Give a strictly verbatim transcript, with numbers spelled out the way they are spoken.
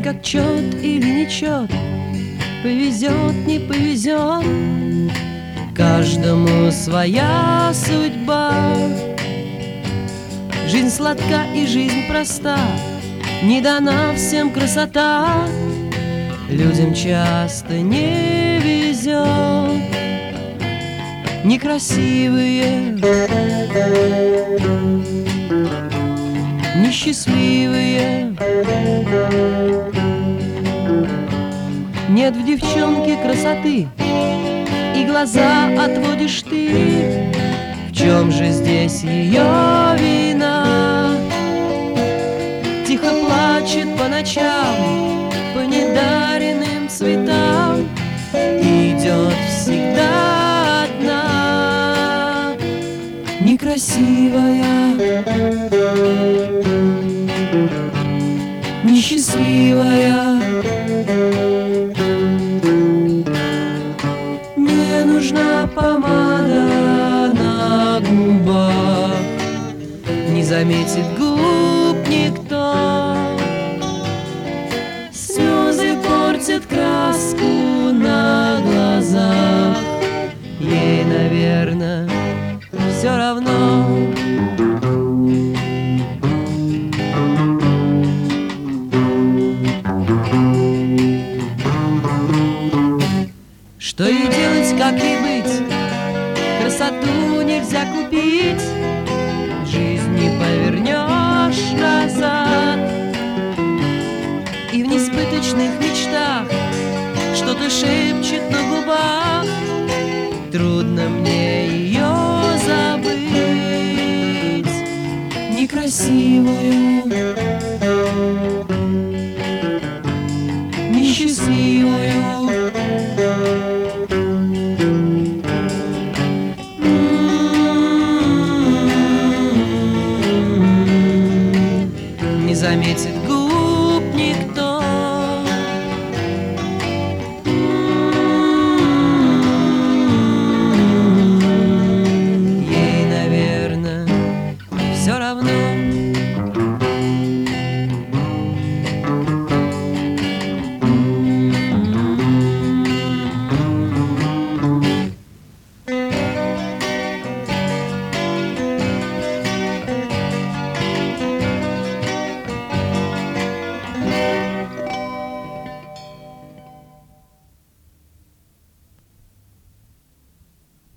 как чет или нечет, повезет, не повезет, каждому своя судьба. Жизнь сладка и жизнь проста, не дана всем красота, людям часто не везет. Некрасивые, несчастливые, нет в девчонке красоты, и глаза отводишь ты. В чем же здесь ее вина? Тихо плачет по ночам, по недаренным цветам, идет всегда одна. Некрасивая, несчастливая, не нужна помада на губах, не заметит губ никто. Слезы портят краску на глазах, ей, наверное, все равно. Что ей делать, как ей быть? Красоту нельзя купить, жизнь не повернешь назад. И в несбыточных мечтах что-то шепчет на губах, трудно мне ее забыть. Некрасивую, несчастливую, не заметит